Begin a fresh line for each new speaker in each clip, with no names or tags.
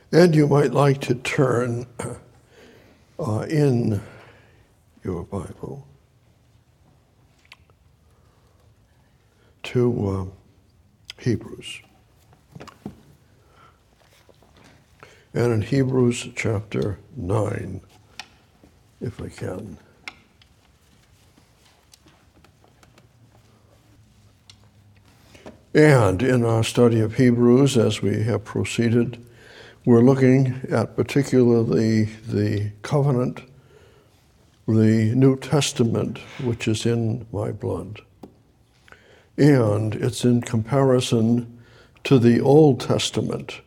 And you might like to turn in your Bible to Hebrews. And in Hebrews chapter 9, if I can. And in our study of Hebrews, as we have proceeded, we're looking at particularly the covenant, the New Testament, which is in my blood. And it's in comparison to the Old Testament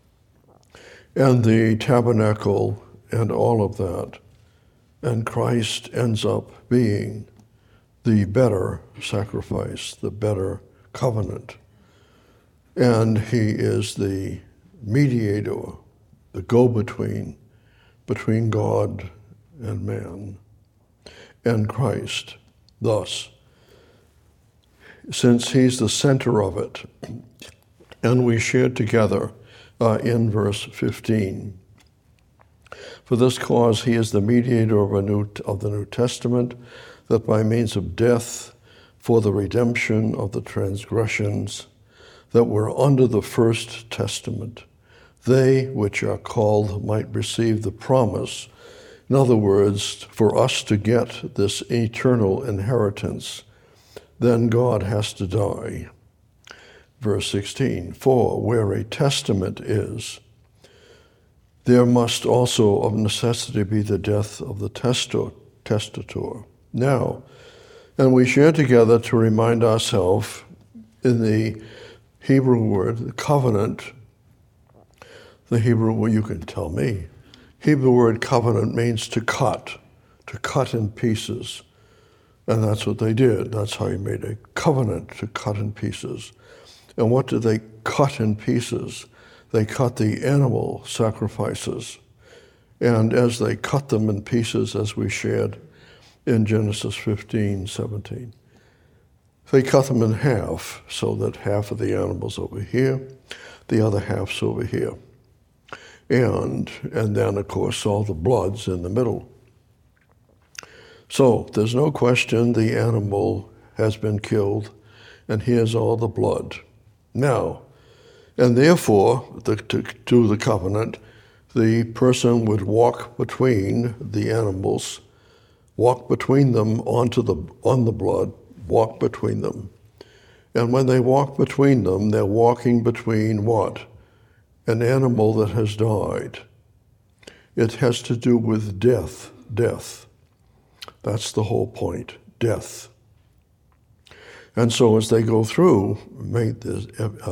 and the tabernacle and all of that. And Christ ends up being the better sacrifice, the better covenant. And he is the mediator, the go-between between God and man and Christ. Thus, since he's the center of it, and we shared together in verse 15, for this cause he is the mediator of the New Testament, that by means of death, for the redemption of the transgressions that were under the first testament, they which are called might receive the promise. In other words, for us to get this eternal inheritance, then God has to die. Verse 16, for where a testament is, there must also of necessity be the death of the testator. Now, and we share together to remind ourselves in the Hebrew word, the covenant, the Hebrew, well, you can tell me. Hebrew word covenant means to cut in pieces. And that's what they did. That's how you made a covenant, to cut in pieces. And what did they cut in pieces? They cut the animal sacrifices. And as they cut them in pieces, as we shared in Genesis 15:17, they cut them in half, so that half of the animal's over here, the other half's over here. And then, of course, all the blood's in the middle. So there's no question the animal has been killed, and here's all the blood. Now, and therefore, to do the covenant, the person would walk between the animals, walk between them on the blood, walk between them. And when they walk between them, they're walking between what? An animal that has died. It has to do with death. That's the whole point, death. And so as they go through, make this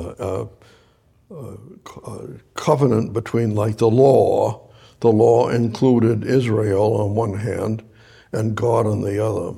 covenant between, like the law included Israel on one hand and God on the other.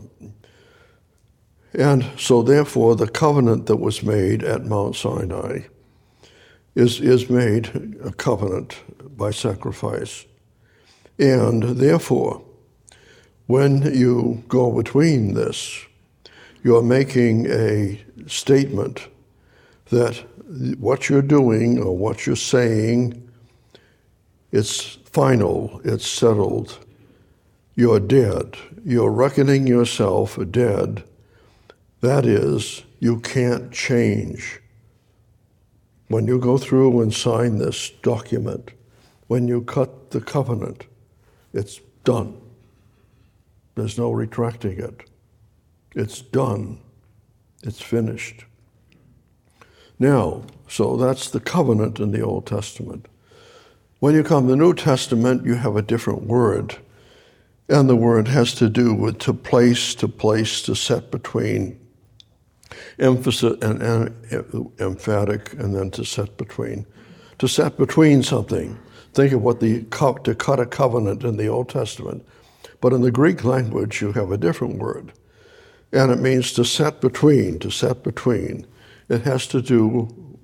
And so therefore the covenant that was made at Mount Sinai is made a covenant by sacrifice. And therefore, when you go between this, you're making a statement that what you're doing or what you're saying, it's final, it's settled. You're dead. You're reckoning yourself dead. That is, you can't change. When you go through and sign this document, when you cut the covenant, it's done. There's no retracting it. It's done. It's finished. Now, so that's the covenant in the Old Testament. When you come to the New Testament, you have a different word. And the word has to do with to place, to set between, emphasis and emphatic, and then to set between something. Think of what to cut a covenant in the Old Testament. But in the Greek language, you have a different word. And it means to set between. It has to do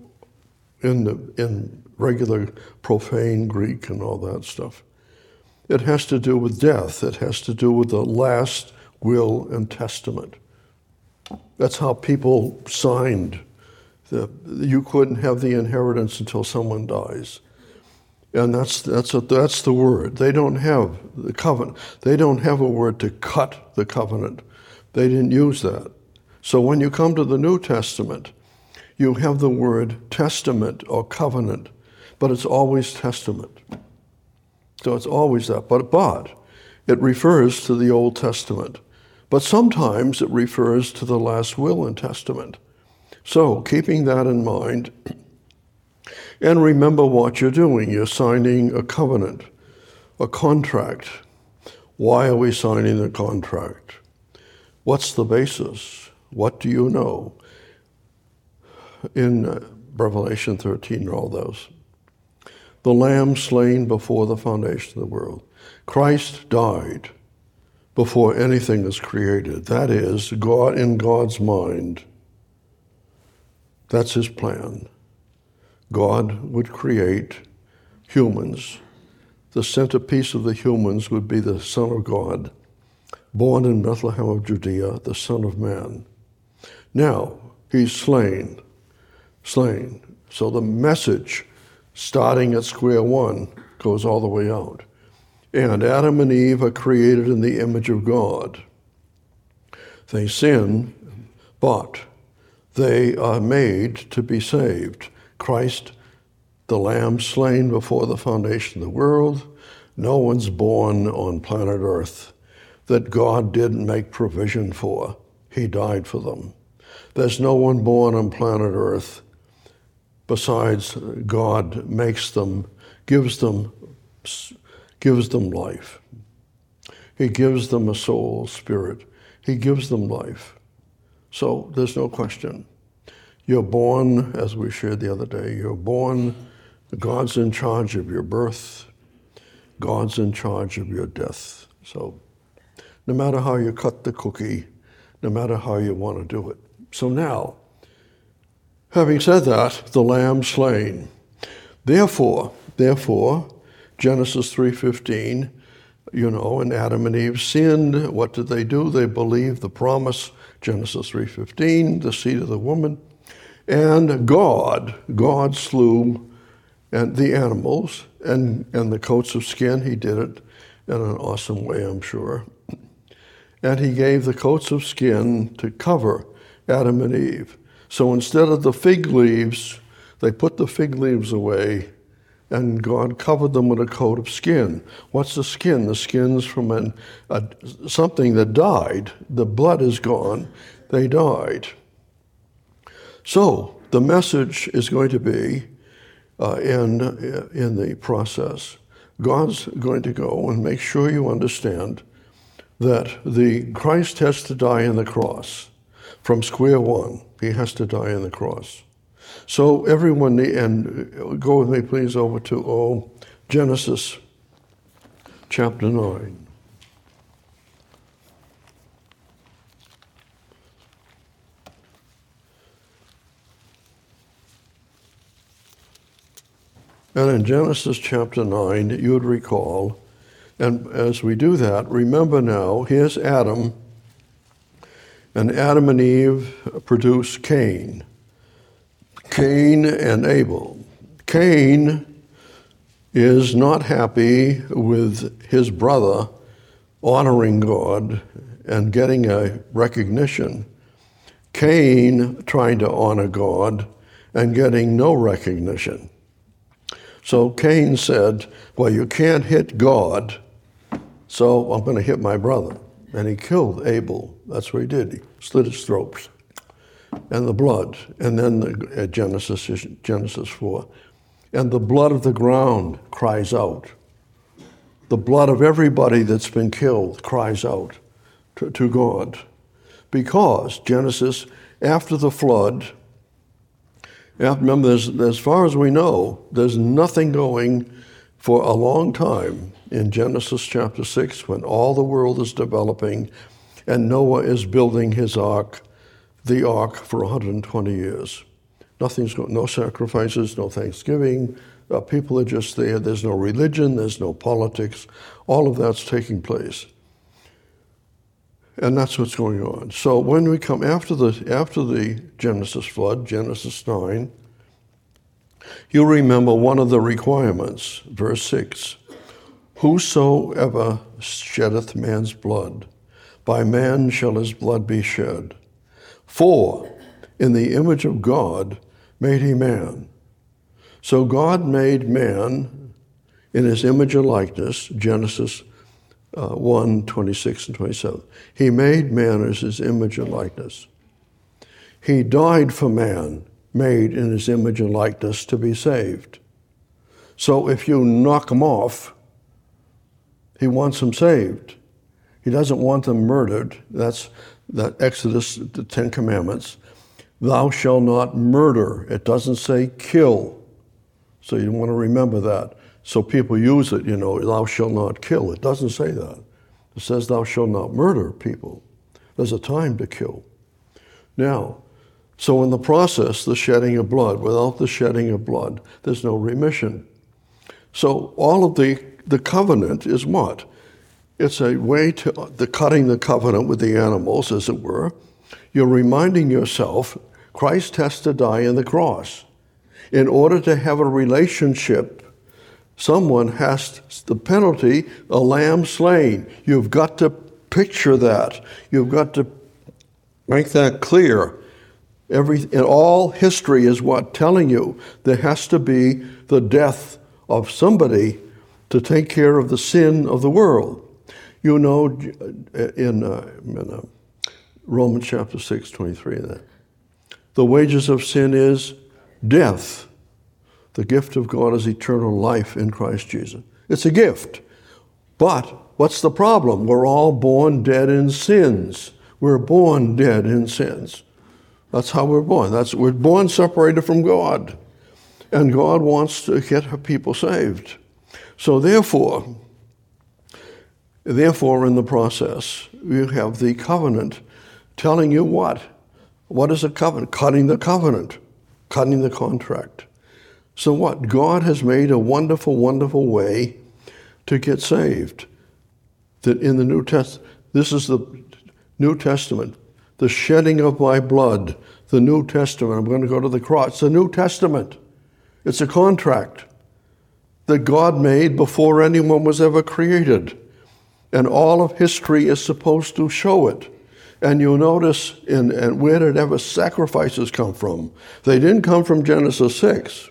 in regular profane Greek and all that stuff. It has to do with death. It has to do with the last will and testament. That's how people signed. You couldn't have the inheritance until someone dies. And that's the word. They don't have the covenant. They don't have a word to cut the covenant. They didn't use that. So when you come to the New Testament, you have the word testament or covenant, but it's always testament. So it's always that. But it refers to the Old Testament. But sometimes it refers to the last will and testament. So keeping that in mind, and remember what you're doing. You're signing a covenant, a contract. Why are we signing the contract? What's the basis? What do you know? In Revelation 13, all those. The Lamb slain before the foundation of the world. Christ died before anything is created. That is, God in God's mind. That's his plan. God would create humans. The centerpiece of the humans would be the Son of God, born in Bethlehem of Judea, the Son of Man. Now, he's slain. So the message, starting at square one, goes all the way out. And Adam and Eve are created in the image of God. They sin, but they are made to be saved. Christ, the Lamb slain before the foundation of the world. No one's born on planet Earth that God didn't make provision for. He died for them. There's no one born on planet Earth besides God makes them, gives them life. He gives them a soul, spirit. He gives them life. So there's no question. You're born, as we shared the other day, you're born, God's in charge of your birth, God's in charge of your death. So no matter how you cut the cookie, no matter how you want to do it. So now, having said that, the Lamb slain. Therefore, Genesis 3:15, and Adam and Eve sinned. What did they do? They believed the promise, Genesis 3:15, the seed of the woman. And God slew the animals and the coats of skin. He did it in an awesome way, I'm sure. And he gave the coats of skin to cover Adam and Eve. So instead of the fig leaves, they put the fig leaves away, and God covered them with a coat of skin. What's the skin? The skin's from something that died. The blood is gone. They died. So the message is going to be in the process. God's going to go and make sure you understand that the Christ has to die on the cross. From square one, he has to die on the cross. So everyone, and go with me please over to Genesis chapter 9. And in Genesis chapter 9, you would recall, and as we do that, remember now, here's Adam, and Adam and Eve produce Cain and Abel. Cain is not happy with his brother honoring God and getting a recognition. Cain trying to honor God and getting no recognition. So Cain said, well, you can't hit God, so I'm going to hit my brother. And he killed Abel. That's what he did. He slit his throat. And the blood. And then Genesis 4. And the blood of the ground cries out. The blood of everybody that's been killed cries out to God. Because Genesis, after the flood, remember, as far as we know, there's nothing going for a long time in Genesis chapter 6 when all the world is developing and Noah is building his ark, the ark, for 120 years. No sacrifices, no Thanksgiving. People are just there. There's no religion. There's no politics. All of that's taking place. And that's what's going on. So when we come after the Genesis flood, Genesis 9, You remember one of the requirements, verse 6. Whosoever sheddeth man's blood, by man shall his blood be shed. For in the image of God made he man. So God made man in his image and likeness, Genesis 1, 26 and 27. He made man as his image and likeness. He died for man, made in his image and likeness, to be saved. So if you knock him off, he wants them saved. He doesn't want them murdered. That's that Exodus, the Ten Commandments. Thou shalt not murder. It doesn't say kill. So you want to remember that. So people use it, thou shalt not kill. It doesn't say that. It says thou shalt not murder people. There's a time to kill. Now, so in the process, the shedding of blood, without the shedding of blood, there's no remission. So all of the covenant is what? It's a way to cutting the covenant with the animals, as it were. You're reminding yourself Christ has to die on the cross. In order to have a relationship, someone has the penalty, a lamb slain. You've got to picture that. You've got to make that clear. In all history is what telling you there has to be the death of somebody to take care of the sin of the world. You know, in Romans chapter 6, 23, the wages of sin is death. The gift of God is eternal life in Christ Jesus. It's a gift. But what's the problem? We're all born dead in sins. We're born dead in sins. That's how we're born. We're born separated from God. And God wants to get her people saved. So therefore, in the process, you have the covenant telling you what? What is a covenant? Cutting the covenant, cutting the contract. So what? God has made a wonderful, wonderful way to get saved. That in the New Testament, this is the New Testament, the shedding of my blood, the New Testament. I'm going to go to the cross. The New Testament. It's a contract that God made before anyone was ever created. And all of history is supposed to show it. And you'll notice, and where did ever sacrifices come from? They didn't come from Genesis 6.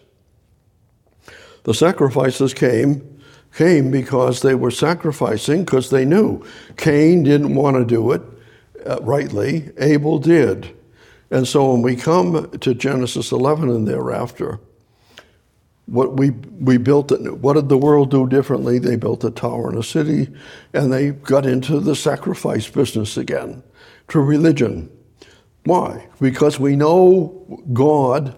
The sacrifices came because they were sacrificing because they knew. Cain didn't want to do it rightly. Abel did. And so when we come to Genesis 11 and thereafter, what we built, what did the world do differently? They built a tower in a city, and they got into the sacrifice business again, to religion. Why? Because we know God,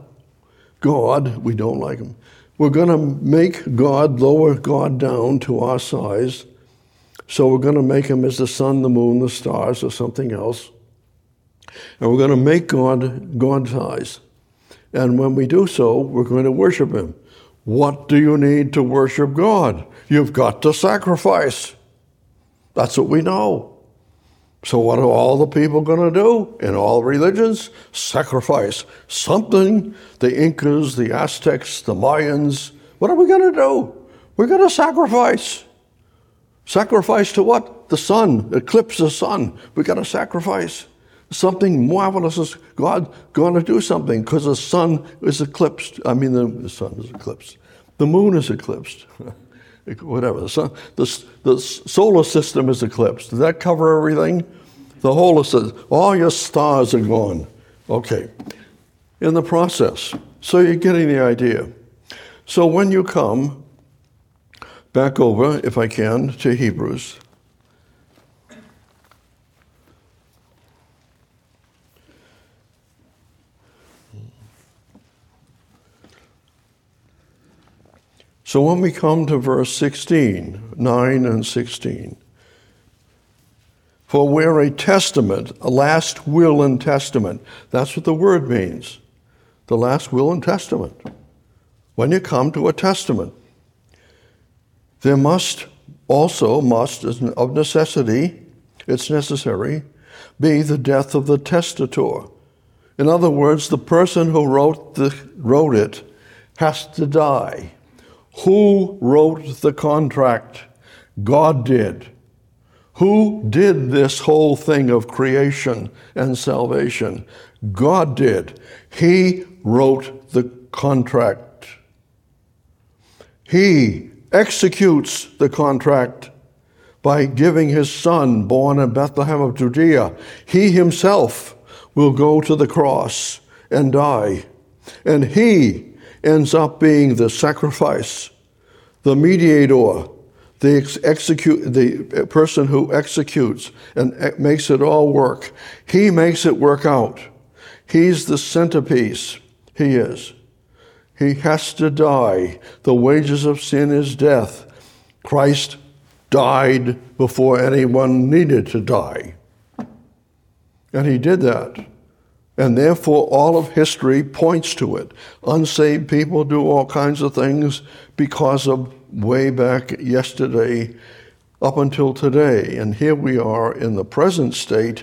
we don't like him. We're going to make God, lower God down to our size. So we're going to make him as the sun, the moon, the stars, or something else. And we're going to make God God's size. And when we do so, we're going to worship him. What do you need to worship God? You've got to sacrifice. That's what we know. So what are all the people going to do in all religions? Sacrifice. Something. The Incas, the Aztecs, the Mayans. What are we going to do? We're going to sacrifice. Sacrifice to what? The sun. Eclipse the sun. We've got to sacrifice. Something marvelous is God going to do something because the sun is eclipsed. I mean, the sun is eclipsed. The moon is eclipsed. Whatever. The solar system is eclipsed. Does that cover everything? The whole system. All your stars are gone. Okay. In the process. So you're getting the idea. So when you come back over, if I can, to Hebrews. So when we come to verse 16, 9 and 16, for where a testament, a last will and testament, that's what the word means, the last will and testament. When you come to a testament, there must of necessity, it's necessary, be the death of the testator. In other words, the person who wrote it has to die. Who wrote the contract? God did. Who did this whole thing of creation and salvation? God did. He wrote the contract. He executes the contract by giving his son, born in Bethlehem of Judea. He himself will go to the cross and die. And he ends up being the sacrifice, the mediator, the person who executes and makes it all work. He makes it work out. He's the centerpiece. He is. He has to die. The wages of sin is death. Christ died before anyone needed to die. And he did that. And therefore, all of history points to it. Unsaved people do all kinds of things because of way back yesterday up until today. And here we are in the present state,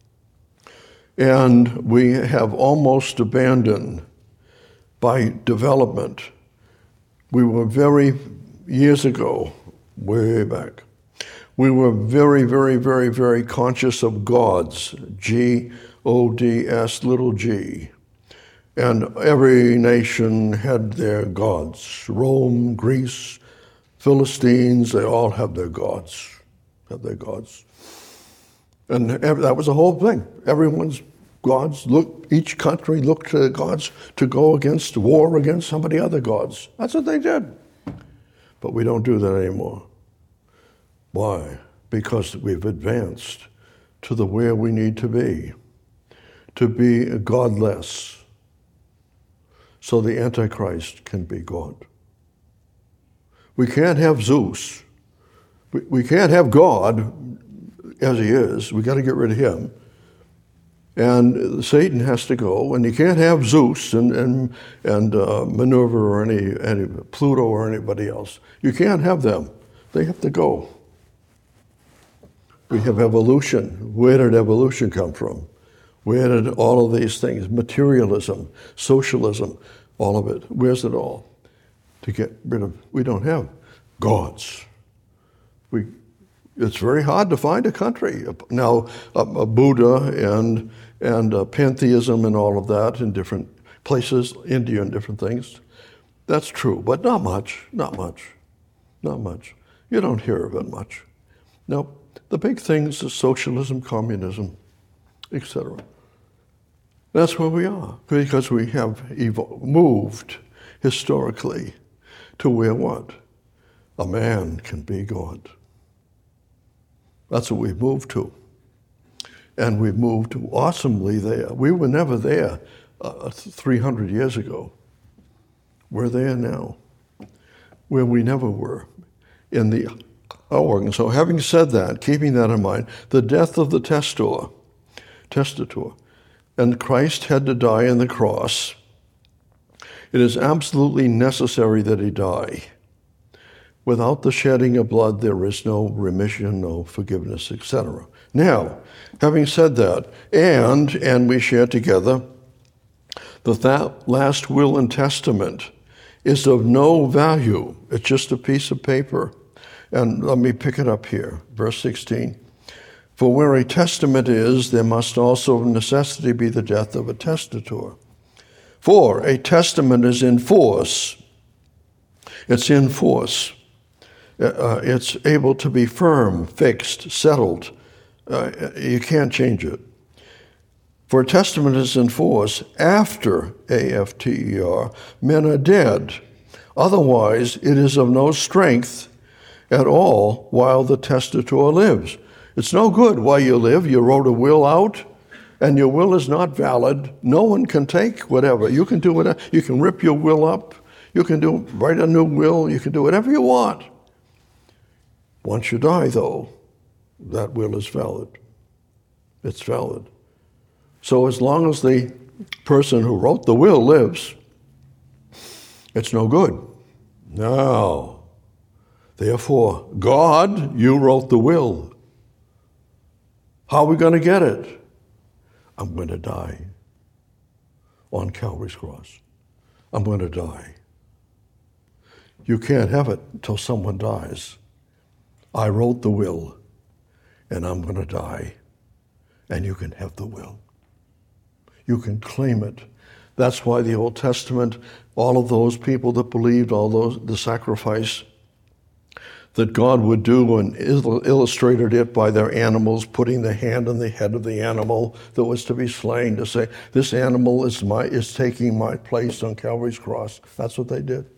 and we have almost abandoned by development. We were years ago, way back, we were very, very, very, very conscious of gods, G-O-D-S, little g. And every nation had their gods. Rome, Greece, Philistines, they all have their gods, And that was the whole thing. Everyone's gods, each country looked to the gods to go against war against some of the other gods. That's what they did. But we don't do that anymore. Why? Because we've advanced to where we need to be godless, so the Antichrist can be God. We can't have Zeus. We can't have God as he is. We got to get rid of him. And Satan has to go, and you can't have Zeus and Minerva or any Pluto or anybody else. You can't have them. They have to go. We have evolution. Where did evolution come from? Where did all of these things, materialism, socialism, all of it, where's it all? To get rid of, we don't have gods. It's very hard to find a country. Now, a Buddha and pantheism and all of that in different places, India and different things, that's true, but not much. You don't hear of it much. No, the big things are socialism, communism, etc. That's where we are, because we have moved historically to where what? A man can be God. That's what we've moved to. And we've moved awesomely there. We were never there 300 years ago. We're there now, where we never were in the hour. And so having said that, keeping that in mind, the death of the testator, and Christ had to die on the cross, it is absolutely necessary that he die. Without the shedding of blood, there is no remission, no forgiveness, etc. Now, having said that, and we share together that last will and testament is of no value. It's just a piece of paper. And let me pick it up here, verse 16. For where a testament is, there must also of necessity be the death of a testator. For a testament is in force. It's in force. It's able to be firm, fixed, settled. You can't change it. For a testament is in force after, A-F-T-E-R, men are dead. Otherwise, it is of no strength at all while the testator lives. It's no good while you live. You wrote a will out, and your will is not valid. No one can take whatever. You can do whatever. You can rip your will up. You can write a new will. You can do whatever you want. Once you die, though, that will is valid. It's valid. So as long as the person who wrote the will lives, it's no good. Now, therefore, God, you wrote the will. How are we going to get it? I'm going to die on Calvary's cross. I'm going to die. You can't have it until someone dies. I wrote the will, and I'm going to die, and you can have the will. You can claim it. That's why the Old Testament, all of those people that believed the sacrifice that God would do and illustrated it by their animals, putting the hand on the head of the animal that was to be slain to say, this animal is taking my place on Calvary's cross. That's what they did.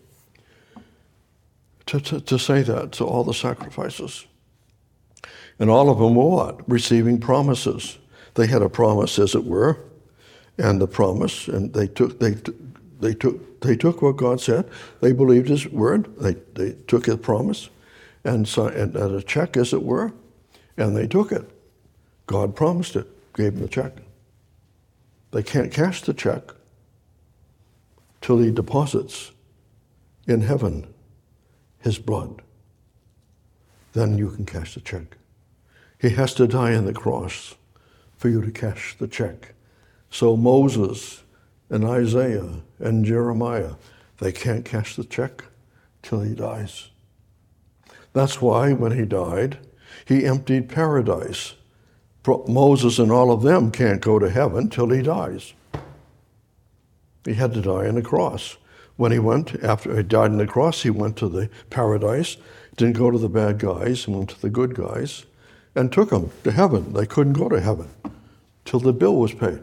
To say that to all the sacrifices. And all of them were what? Receiving promises. They had a promise, as it were, and the promise, and they took what God said. They believed His word. They took His promise, and a check, as it were, and they took it. God promised it, gave them the check. They can't cash the check till He deposits in heaven His blood. Then you can cash the check. He has to die on the cross for you to cash the check. So Moses and Isaiah and Jeremiah, they can't cash the check till he dies. That's why when he died, he emptied paradise. Moses and all of them can't go to heaven till he dies. He had to die on the cross. When he went, after he died on the cross, he went to the paradise, didn't go to the bad guys, and went to the good guys, and took them to heaven. They couldn't go to heaven till the bill was paid.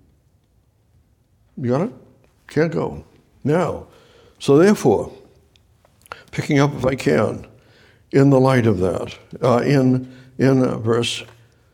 You got it? Can't go. Now, so therefore, picking up if I can, in the light of that, in verse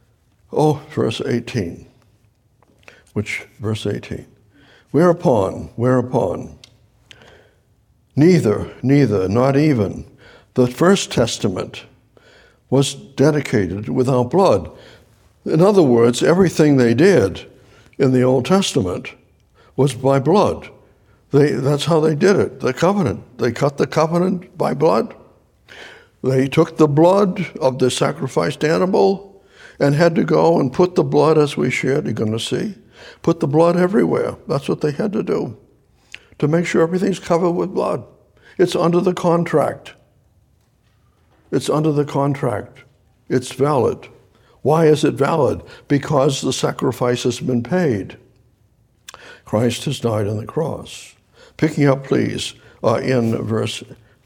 18, verse 18, whereupon, neither, not even, the first testament was dedicated without blood. In other words, everything they did in the Old Testament was by blood. That's how they did it, the covenant. They cut the covenant by blood. They took the blood of the sacrificed animal and had to go and put the blood, as we shared, you're going to see, put the blood everywhere. That's what they had to do, to make sure everything's covered with blood. It's under the contract. It's under the contract. It's valid. Why is it valid? Because the sacrifice has been paid. Christ has died on the cross. Picking up, please, in verse.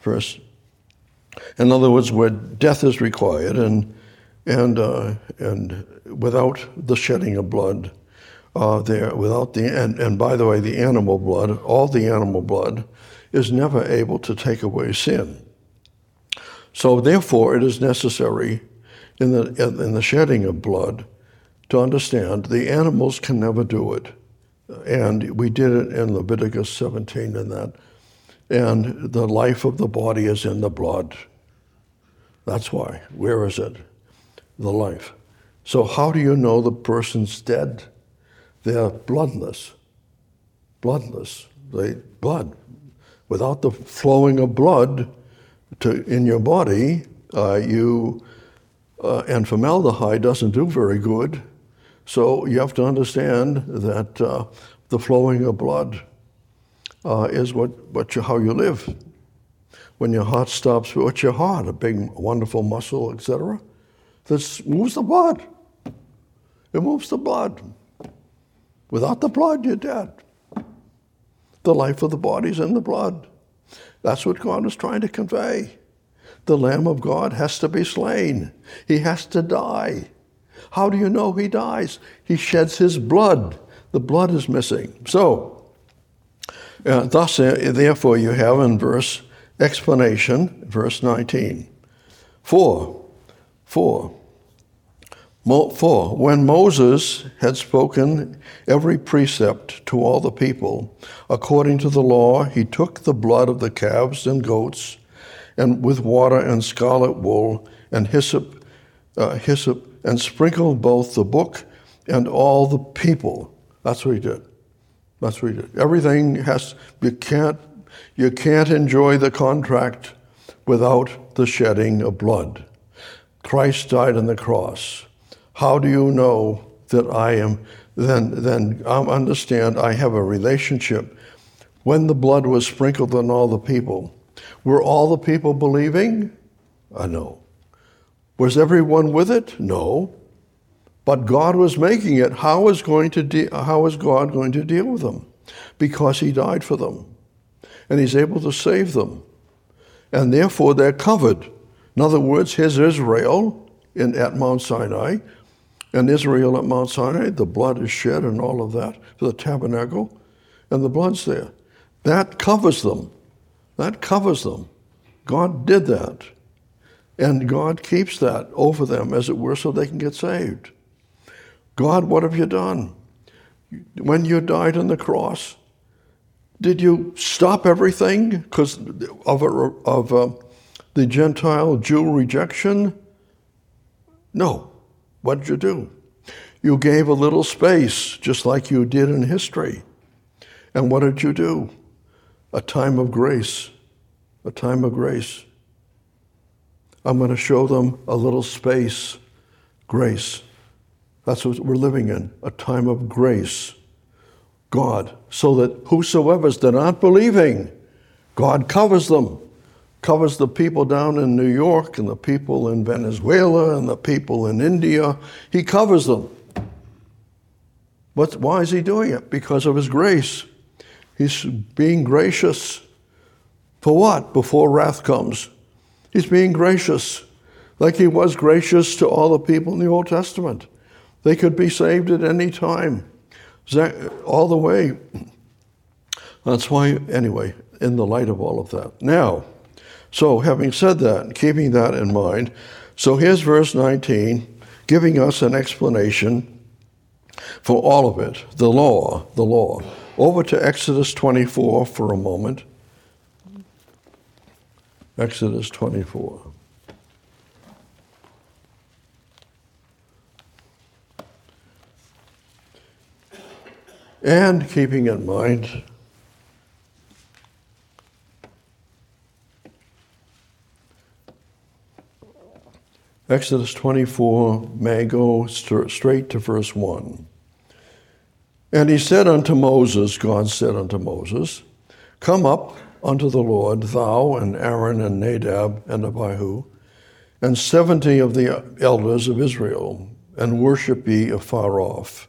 In other words, where death is required, and without the shedding of blood, and by the way, the animal blood, all the animal blood, is never able to take away sin. So therefore, it is necessary in the shedding of blood to understand the animals can never do it. And we did it in Leviticus 17 and that. And the life of the body is in the blood. That's why. Where is it? The life. So how do you know the person's dead? They're bloodless. Bloodless. Blood. Without the flowing of blood in your body, and formaldehyde doesn't do very good. So you have to understand that the flowing of blood is how you live. When your heart stops, what's your heart? A big, wonderful muscle, etc. That moves the blood. It moves the blood. Without the blood, you're dead. The life of the body's in the blood. That's what God is trying to convey. The Lamb of God has to be slain. He has to die. How do you know he dies? He sheds his blood. The blood is missing. So, thus, therefore, you have in verse 19. For when Moses had spoken every precept to all the people, according to the law, he took the blood of the calves and goats, and with water and scarlet wool and hyssop, and sprinkled both the book and all the people. That's what he did. That's what he did. Everything you can't enjoy the contract without the shedding of blood. Christ died on the cross. How do you know that I am? Then understand I have a relationship. When the blood was sprinkled on all the people, Were all the people believing? No. Was everyone with it? No. But God was making it. How is God going to deal with them? Because he died for them. And he's able to save them. And therefore they're covered. In other words, here's Israel at Mount Sinai. And Israel at Mount Sinai, the blood is shed and all of that for the tabernacle. And the blood's there. That covers them. That covers them. God did that. And God keeps that over them, as it were, so they can get saved. God, what have you done? When you died on the cross, did you stop everything because of the Gentile Jew rejection? No. What did you do? You gave a little space, just like you did in history. And what did you do? A time of grace. A time of grace. I'm going to show them a little space. Grace. That's what we're living in, a time of grace. God, so that whosoever that aren't believing, God covers them. Covers the people down in New York and the people in Venezuela and the people in India. He covers them. But why is he doing it? Because of his grace. He's being gracious. For what? Before wrath comes. He's being gracious, like he was gracious to all the people in the Old Testament. They could be saved at any time, all the way. That's why, anyway, in the light of all of that. Now, so having said that, keeping that in mind, so here's verse 19, giving us an explanation for all of it, the law. Over to Exodus 24 for a moment. Exodus 24. And keeping in mind Exodus 24 may go straight to verse 1. And he said unto Moses, God said unto Moses, come up unto the Lord, thou and Aaron and Nadab and Abihu, and 70 of the elders of Israel, and worship ye afar off.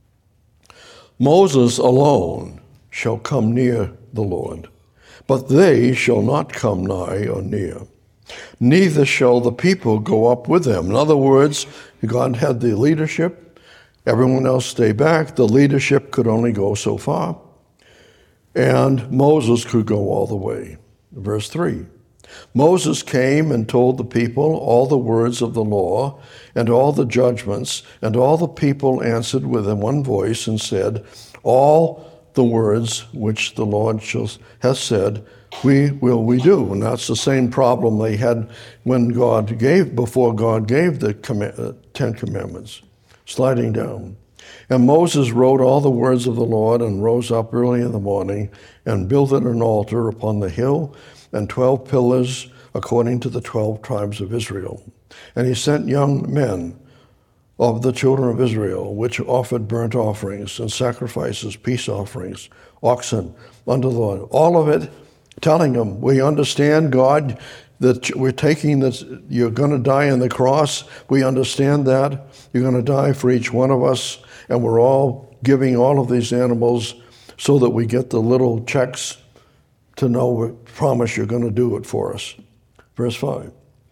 Moses alone shall come near the Lord, but they shall not come nigh or near. Neither shall the people go up with them. In other words, God had the leadership. Everyone else stay back. The leadership could only go so far. And Moses could go all the way. Verse 3. Moses came and told the people all the words of the law and all the judgments, and all the people answered with one voice and said, all the words which the Lord has said, we do. And that's the same problem they had before God gave the 10 Commandments, sliding down. And Moses wrote all the words of the Lord and rose up early in the morning and builded an altar upon the hill and 12 pillars according to the 12 tribes of Israel. And he sent young men of the children of Israel, which offered burnt offerings and sacrifices, peace offerings, oxen unto the Lord. All of it telling them, we understand, God, that we're taking this, you're going to die on the cross. We understand that. You're going to die for each one of us. And we're all giving all of these animals so that we get the little checks to know, we promise you're going to do it for us. Verse 5.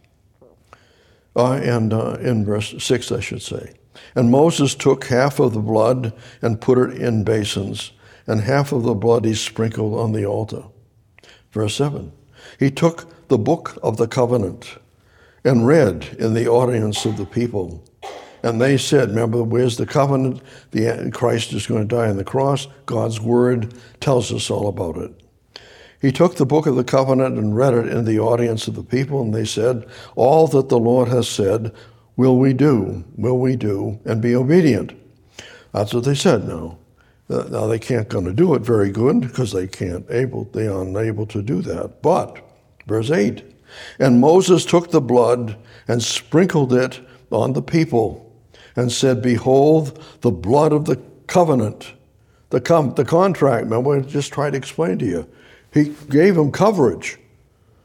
And in verse 6, I should say. And Moses took half of the blood and put it in basins, and half of the blood he sprinkled on the altar. Verse 7. He took the book of the covenant and read in the audience of the people. And they said, remember, where's the covenant? Christ is going to die on the cross. God's word tells us all about it. He took the book of the covenant and read it in the audience of the people, and they said, all that the Lord has said, will we do, and be obedient. That's what they said now. Now they can't going to do it very good because they are unable to do that. But, verse 8, and Moses took the blood and sprinkled it on the people and said, behold, the blood of the covenant, the contract. Remember, I just tried to explain to you. He gave them coverage.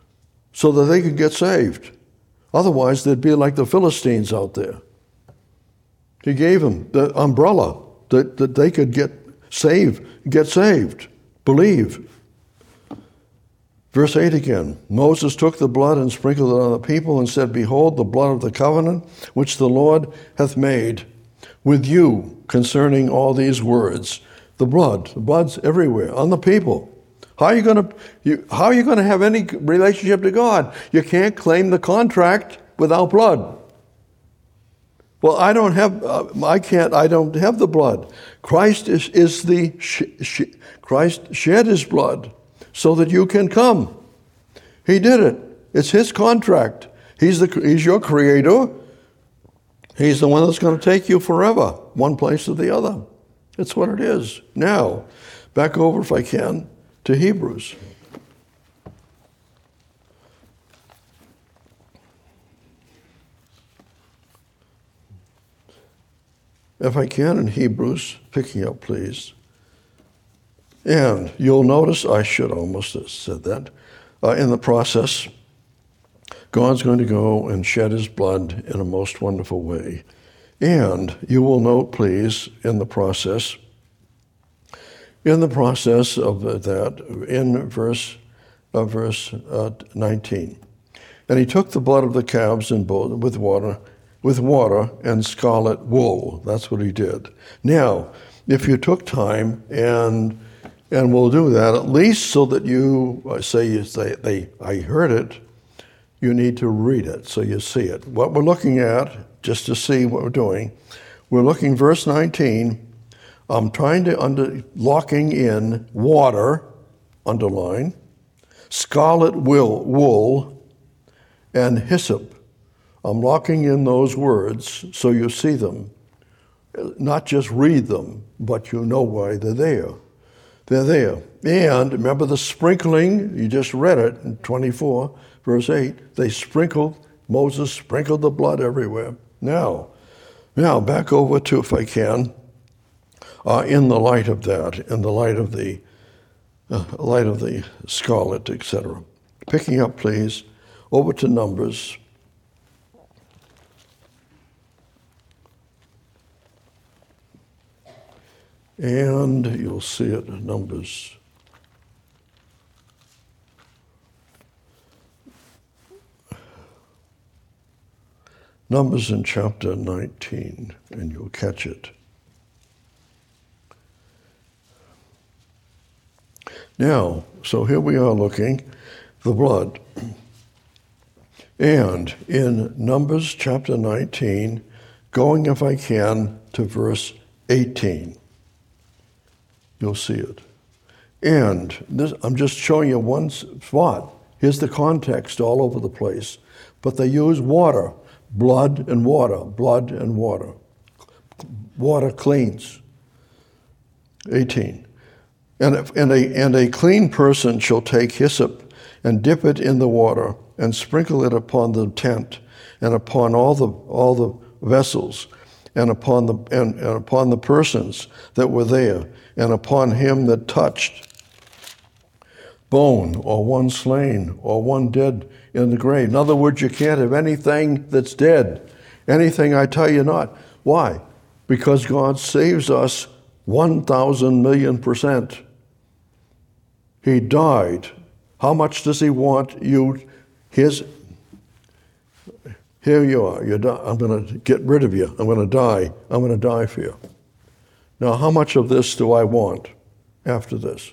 so that they could get saved. Otherwise, they'd be like the Philistines out there. He gave them the umbrella that they could get saved, believe. Verse 8 again, Moses took the blood and sprinkled it on the people and said, Behold, the blood of the covenant which the Lord hath made with you concerning all these words. The blood's everywhere, on the people. How are you going to have any relationship to God? You can't claim the contract without blood. Well, I don't have the blood. Christ Christ shed his blood so that you can come. He did it. It's his contract. He's your creator. He's the one that's going to take you forever, one place or the other. That's what it is. Now, back over, if I can, to Hebrews. If I can, in Hebrews, picking up, please. And you'll notice, I should almost have said that, in the process, God's going to go and shed his blood in a most wonderful way. And you will note, please, in the process of that, in verse 19. And he took the blood of the calves in both with water and scarlet wool. That's what he did. Now, if you took time, and we'll do that, at least so that I heard it, you need to read it so you see it. What we're looking at, just to see what we're doing, we're looking verse 19. I'm trying to locking in water, underline, scarlet wool, and hyssop. I'm locking in those words so you see them. Not just read them, but you know why they're there. They're there. And remember the sprinkling, you just read it in 24, verse 8. Moses sprinkled the blood everywhere. Now back over to, if I can, in the light of that, in the light of the scarlet, etc. Picking up, please, over to Numbers. And you'll see it in Numbers. Numbers in chapter 19, and you'll catch it. Now, so here we are looking, the blood. And in Numbers chapter 19, going, if I can, to verse 18. You'll see it. And this, I'm just showing you one spot. Here's the context all over the place. But they use water, blood and water, blood and water. Water cleans. 18. And a clean person shall take hyssop and dip it in the water and sprinkle it upon the tent and upon all the vessels and upon the persons that were there and upon him that touched bone or one slain or one dead in the grave. In other words, you can't have anything that's dead. Anything I tell you not. Why? Because God saves us 1,000 million %. He died. How much does he want you? Here you are. I'm going to get rid of you. I'm going to die. I'm going to die for you. Now, how much of this do I want after this?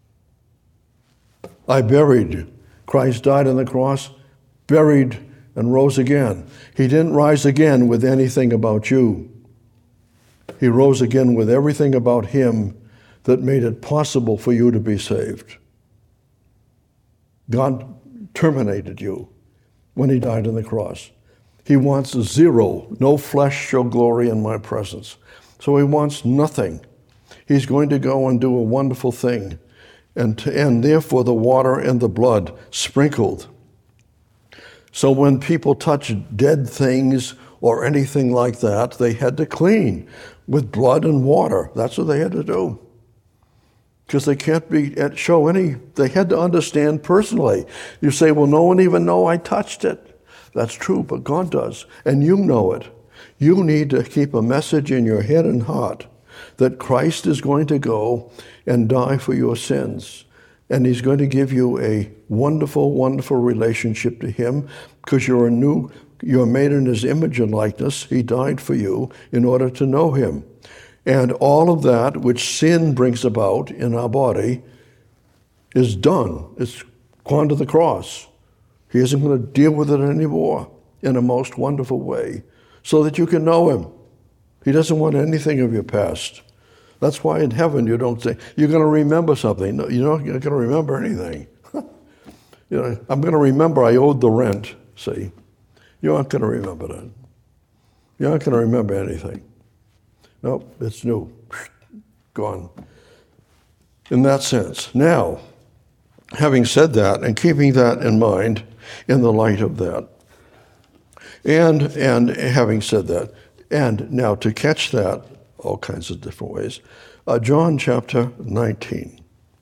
I buried you. Christ died on the cross, buried, and rose again. He didn't rise again with anything about you. He rose again with everything about him that made it possible for you to be saved. God terminated you when he died on the cross. He wants zero. No flesh shall glory in my presence. So he wants nothing. He's going to go and do a wonderful thing. And therefore the water and the blood sprinkled. So when people touch dead things or anything like that, they had to clean with blood and water. That's what they had to do. because they can't show any, they had to understand personally. You say, well, no one even know I touched it. That's true, but God does, and you know it. You need to keep a message in your head and heart that Christ is going to go and die for your sins. And he's going to give you a wonderful, wonderful relationship to him because you're made in his image and likeness. He died for you in order to know him. And all of that which sin brings about in our body is done. It's gone to the cross. He isn't going to deal with it anymore in a most wonderful way so that you can know him. He doesn't want anything of your past. That's why in heaven you don't say, you're going to remember something. No, you're not going to remember anything. I'm going to remember I owed the rent, see. You're not going to remember that. You're not going to remember anything. Nope, it's new. Gone. In that sense. Now, having said that and keeping that in mind in the light of that, and having said that, and now to catch that, all kinds of different ways. John chapter 19.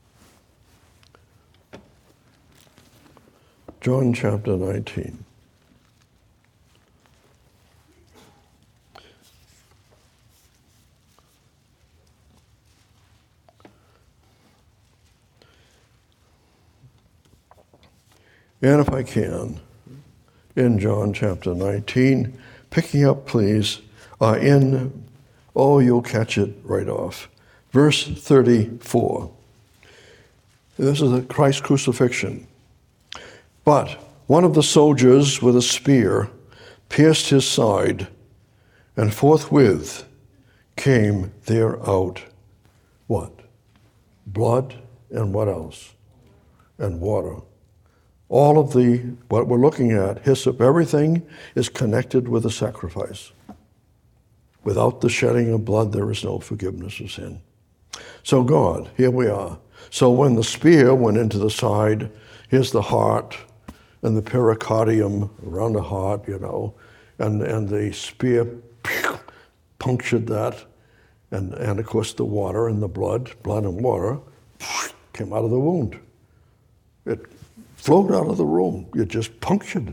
John chapter 19. And if I can, in John chapter 19, picking up, please, you'll catch it right off. Verse 34. This is the Christ crucifixion. But one of the soldiers with a spear pierced his side, and forthwith came there out what? Blood and what else? And water. All of what we're looking at, hyssop, everything is connected with the sacrifice. Without the shedding of blood, there is no forgiveness of sin. So God, here we are. So when the spear went into the side, here's the heart and the pericardium around the heart, and the spear punctured that, and of course the water and the blood and water came out of the wound. It flowed out of the room. It just punctured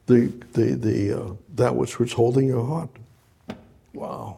that which was holding your heart. Wow.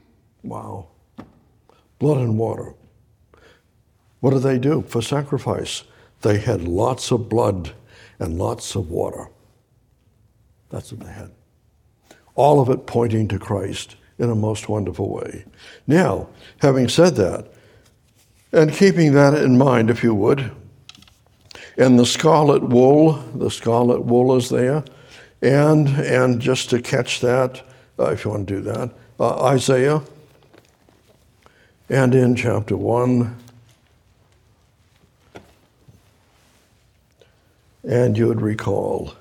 Blood and water. What did they do for sacrifice? They had lots of blood and lots of water. That's what they had. All of it pointing to Christ in a most wonderful way. Now, having said that, and keeping that in mind, if you would, and the scarlet wool is there, and just to catch that, if you want to do that, Isaiah, and in chapter 1, and you would recall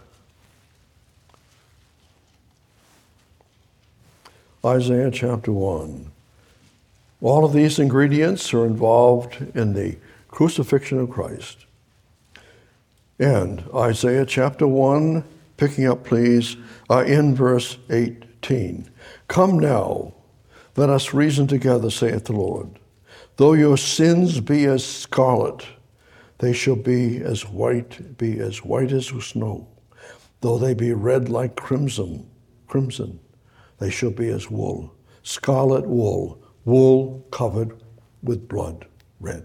Isaiah chapter 1. All of these ingredients are involved in the crucifixion of Christ. And Isaiah chapter 1, picking up please, in verse 18. Come now, let us reason together, saith the Lord. Though your sins be as scarlet, they shall be as white as snow. Though they be red like crimson, they shall be as wool. Scarlet wool covered with blood, red.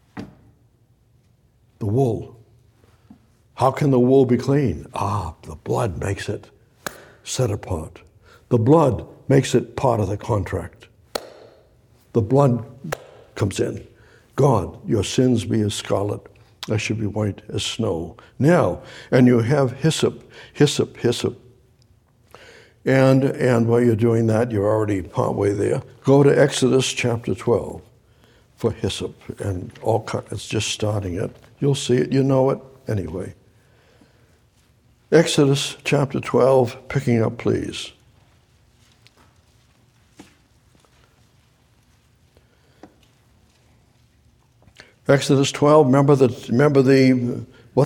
The wool. How can the wool be clean? The blood makes it set apart. The blood makes it part of the contract. The blood comes in. God, your sins be as scarlet, they should be white as snow. Now, and you have hyssop. And while you're doing that, you're already partway there. Go to Exodus chapter 12 for hyssop. And it's just starting it. You'll see it, you know it anyway. Exodus chapter 12, picking up, please. Exodus 12. Remember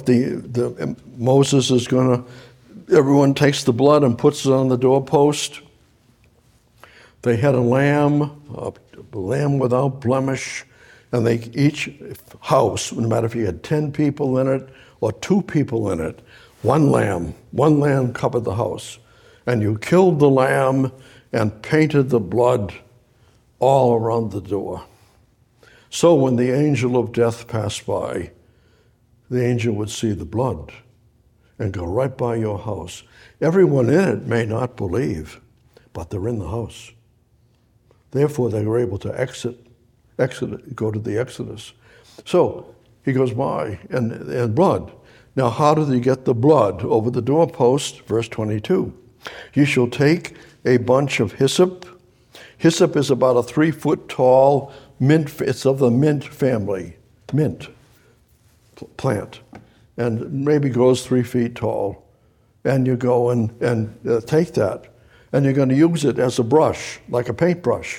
Moses is going to. Everyone takes the blood and puts it on the doorpost. They had a lamb without blemish, And each house, no matter if you had 10 people in it or 2 people in it, one lamb covered the house. And you killed the lamb and painted the blood all around the door. So when the angel of death passed by, the angel would see the blood and go right by your house. Everyone in it may not believe, but they're in the house. Therefore, they were able to go to the Exodus. So he goes by and blood. Now, how did he get the blood over the doorpost? Verse 22. You shall take a bunch of hyssop. Hyssop is about a 3-foot tall mint. It's of the mint family, mint plant, and maybe grows 3 feet tall. And you go and take that, and you're going to use it as a brush, like a paintbrush.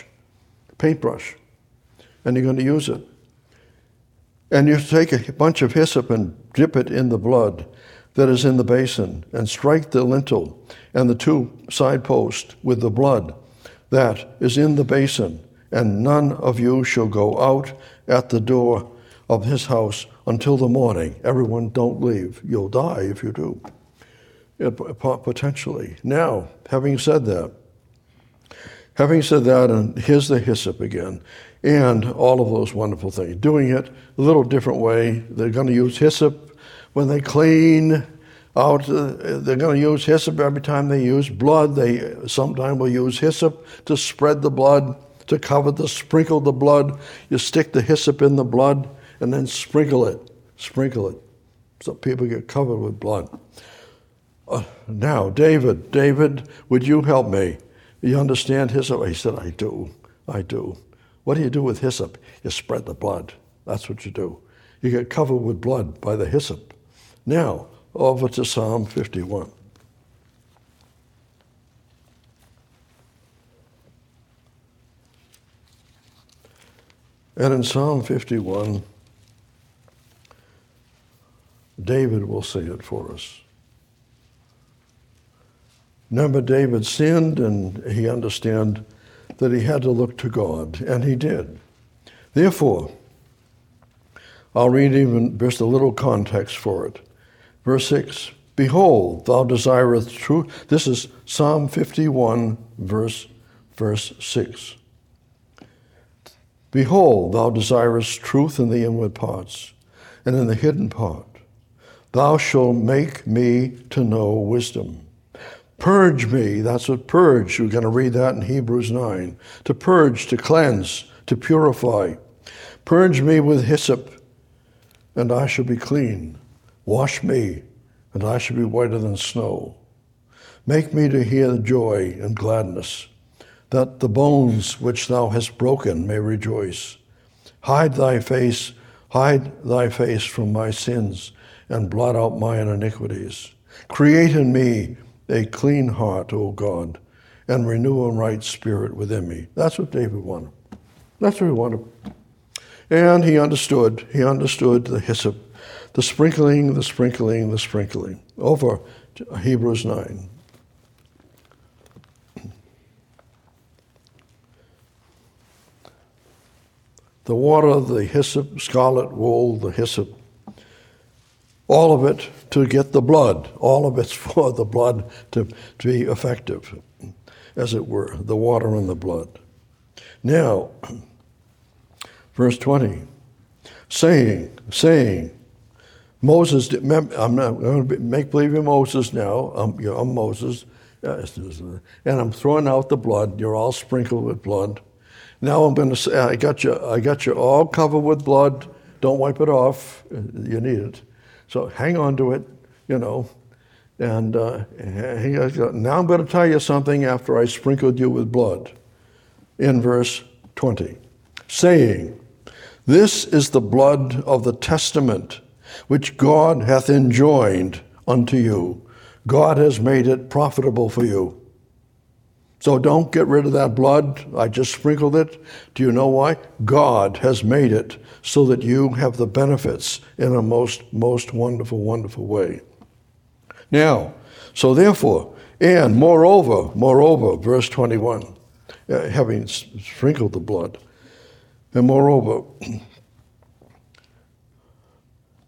And you're going to use it. And you take a bunch of hyssop and dip it in the blood that is in the basin, and strike the lintel and the 2 side posts with the blood that is in the basin, and none of you shall go out at the door of his house until the morning. Everyone don't leave. You'll die if you do, potentially. Now, having said that, and here's the hyssop again, and all of those wonderful things. Doing it a little different way. They're going to use hyssop when they clean out. They're going to use hyssop every time they use blood. They sometimes will use hyssop to spread the blood, to sprinkle the blood. You stick the hyssop in the blood and then sprinkle it. So people get covered with blood. Now, David, would you help me? You understand hyssop? He said, I do. What do you do with hyssop? You spread the blood. That's what you do. You get covered with blood by the hyssop. Now, over to Psalm 51. And in Psalm 51, David will say it for us. Remember, David sinned, and he understood that he had to look to God, and he did. Therefore, I'll read even just a little context for it. Verse 6, behold, thou desirest truth. This is Psalm 51, verse 6. Behold, thou desirest truth in the inward parts, and in the hidden part. Thou shalt make me to know wisdom. Purge me, that's what purge, we're going to read that in Hebrews 9. To purge, to cleanse, to purify. Purge me with hyssop, and I shall be clean. Wash me, and I shall be whiter than snow. Make me to hear joy and gladness, that the bones which thou hast broken may rejoice. Hide thy face from my sins, and blot out mine iniquities. Create in me a clean heart, O God, and renew a right spirit within me. That's what David wanted. That's what he wanted. And he understood the hyssop, the sprinkling. Over to Hebrews 9. The water, the hyssop, scarlet wool, the hyssop, all of it to get the blood. All of it's for the blood to be effective, as it were, the water and the blood. Now, verse 20, saying, Moses, I'm not going to make believe you're Moses now. I'm Moses, and I'm throwing out the blood. You're all sprinkled with blood. Now I'm going to say, I got you all covered with blood. Don't wipe it off. You need it. So hang on to it, And now I'm going to tell you something after I sprinkled you with blood. In verse 20, saying, this is the blood of the testament which God hath enjoined unto you. God has made it profitable for you. So don't get rid of that blood. I just sprinkled it. Do you know why? God has made it so that you have the benefits in a most wonderful, wonderful way. Now, so therefore, and moreover, verse 21, having sprinkled the blood, and moreover,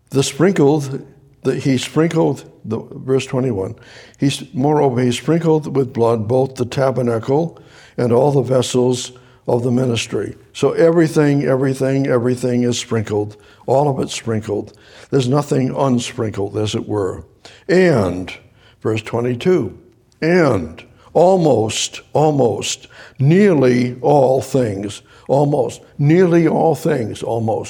Verse 21, moreover, he sprinkled with blood both the tabernacle and all the vessels of the ministry. So everything is sprinkled. All of it sprinkled. There's nothing unsprinkled, as it were. And, verse 22, and almost, nearly all things, nearly all things,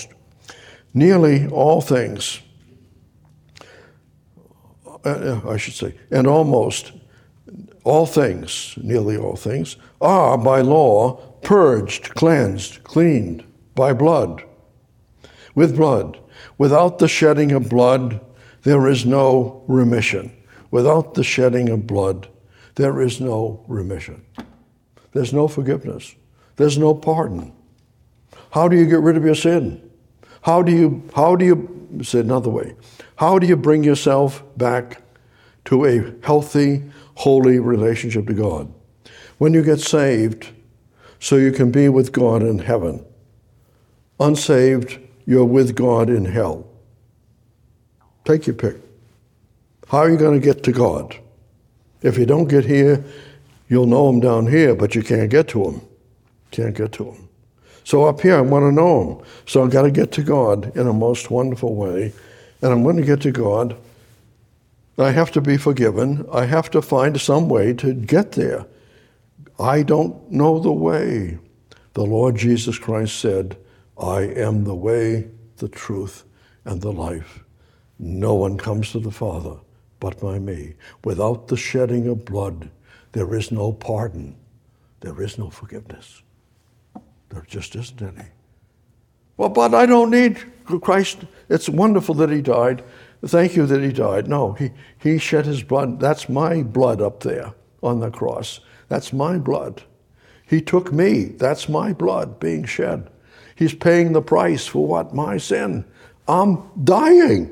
and almost all things, nearly all things, are by law purged, cleansed, cleaned by blood, with blood. Without the shedding of blood, there is no remission. Without the shedding of blood, there is no remission. There's no forgiveness. There's no pardon. How do you get rid of your sin? How do you say another way, how do you bring yourself back to a healthy, holy relationship to God? When you get saved, so you can be with God in heaven. Unsaved, you're with God in hell. Take your pick. How are you going to get to God? If you don't get here, you'll know him down here, but you can't get to him. Can't get to him. So up here, I want to know him. So I've got to get to God in a most wonderful way. And I'm going to get to God. I have to be forgiven. I have to find some way to get there. I don't know the way. The Lord Jesus Christ said, I am the way, the truth, and the life. No one comes to the Father but by me. Without the shedding of blood, there is no pardon. There is no forgiveness. There just isn't any. Well, but I don't need Christ. It's wonderful that he died. Thank you that he died. No, he shed his blood. That's my blood up there on the cross. That's my blood. He took me. That's my blood being shed. He's paying the price for what? My sin. I'm dying.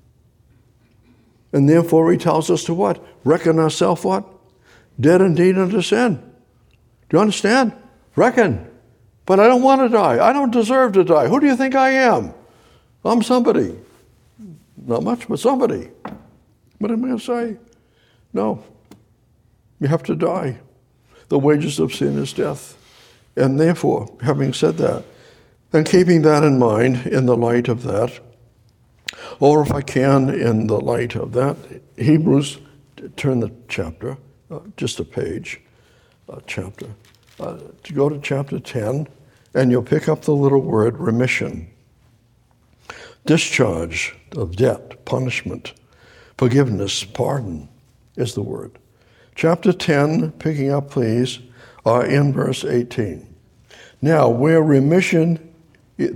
And therefore he tells us to what? Reckon ourselves what? Dead indeed unto sin. Do you understand? Reckon. But I don't want to die. I don't deserve to die. Who do you think I am? I'm somebody. Not much, but somebody. What am I going to say? No. You have to die. The wages of sin is death. And therefore, having said that, and keeping that in mind in the light of that, or if I can, in the light of that, Hebrews, turn the chapter, just a page, chapter, to go to chapter 10, and you'll pick up the little word remission. Discharge of debt, punishment, forgiveness, pardon is the word. Chapter 10, picking up please, in verse 18. Now where remission is,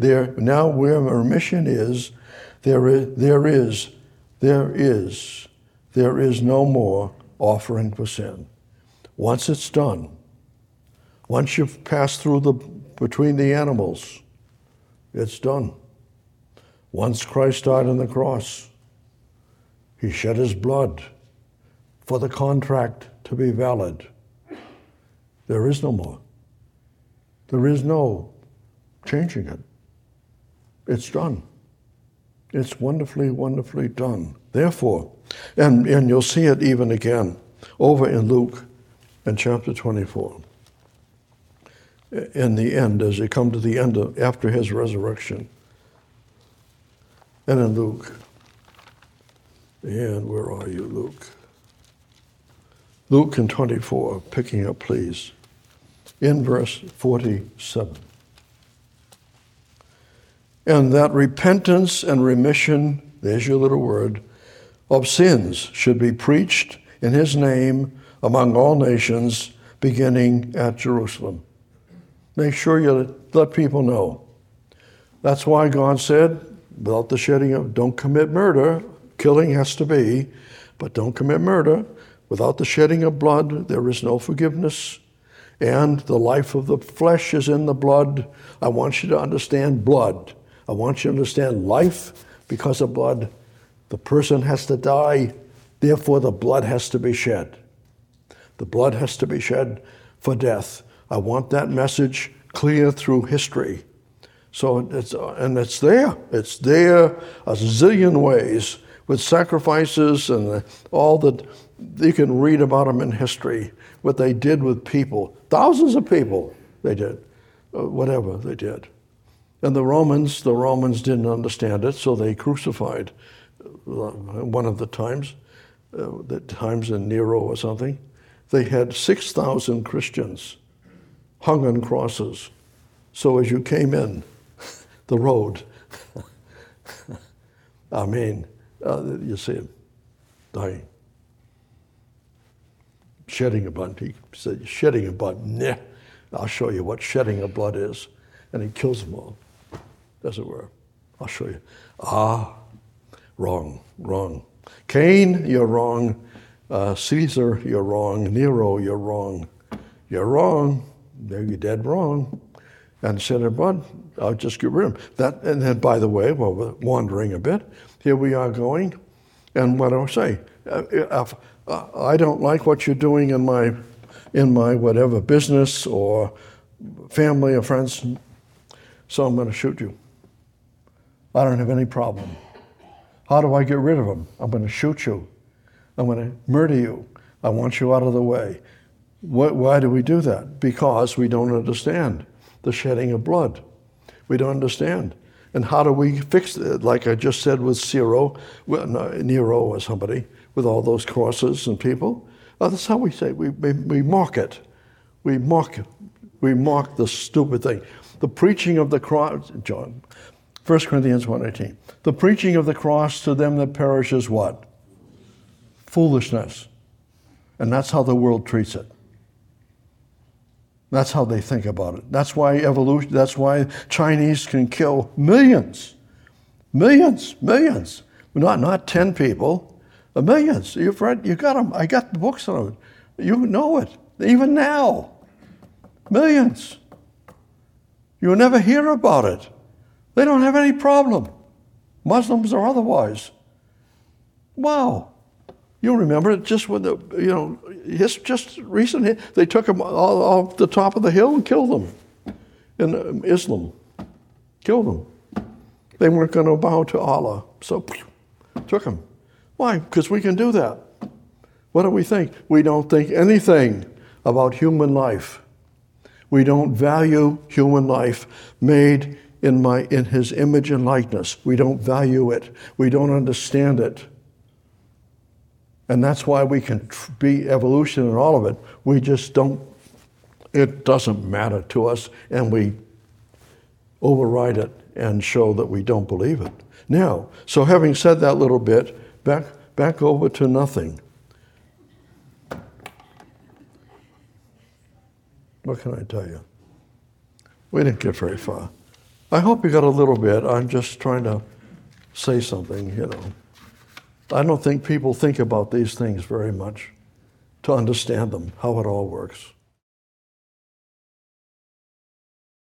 there is no more offering for sin. Once it's done, once you've passed through between the animals, it's done. Once Christ died on the cross, he shed his blood for the contract to be valid. There is no more. There is no changing it. It's done. It's wonderfully, wonderfully done. Therefore, and you'll see it even again over in Luke in chapter 24. In the end, as you come to the end after his resurrection. And in Luke, and where are you, Luke? Luke in 24, picking up, please, in verse 47. And that repentance and remission, there's your little word, of sins should be preached in his name among all nations, beginning at Jerusalem. Make sure you let people know. That's why God said, without the shedding of, don't commit murder. Killing has to be, but don't commit murder. Without the shedding of blood, there is no forgiveness. And the life of the flesh is in the blood. I want you to understand blood. I want you to understand life because of blood. The person has to die, therefore the blood has to be shed. The blood has to be shed for death. I want that message clear through history So it's there. It's there a zillion ways with sacrifices and all that. You can read about them in history, what they did with people. Thousands of people they did, whatever they did. And the Romans didn't understand it, so they crucified one of the times in Nero or something. They had 6,000 Christians hung on crosses. So as you came in the road, I mean, you see him dying. Shedding of blood. He said, shedding of blood. Nah, I'll show you what shedding of blood is. And he kills them all, as it were. I'll show you. Wrong. Cain, you're wrong. Caesar, you're wrong. Nero, you're wrong. You're wrong. You're dead wrong. And shedding of blood, I'll just get rid of him. That, and then, by the way, while we're wandering a bit, here we are going. And what do I say? I don't like what you're doing in my whatever business or family or friends, so I'm going to shoot you. I don't have any problem. How do I get rid of them? I'm going to shoot you. I'm going to murder you. I want you out of the way. Why do we do that? Because we don't understand the shedding of blood. We don't understand. And how do we fix it? Like I just said with Nero or somebody, with all those crosses and people. That's how we say it. We mock it. We mock the stupid thing. The preaching of the cross, John, 1 Corinthians 1:18. The preaching of the cross to them that perish is what? Foolishness. And that's how the world treats it. That's how they think about it. That's why evolution, that's why Chinese can kill millions. Not 10 people. Millions. You've read, you got them. I got the books on it. You know it. Even now. Millions. You'll never hear about it. They don't have any problem. Muslims or otherwise. Wow. You remember it just when just recently, they took them all off the top of the hill and killed them. In Islam. Killed them. They weren't going to bow to Allah. So, took them. Why? Because we can do that. What do we think? We don't think anything about human life. We don't value human life made in his image and likeness. We don't value it. We don't understand it. And that's why we can be evolution and all of it. We just don't, it doesn't matter to us, and we override it and show that we don't believe it. Now, so having said that little bit, back over to nothing. What can I tell you? We didn't get very far. I hope you got a little bit. I'm just trying to say something, I don't think people think about these things very much to understand them, how it all works.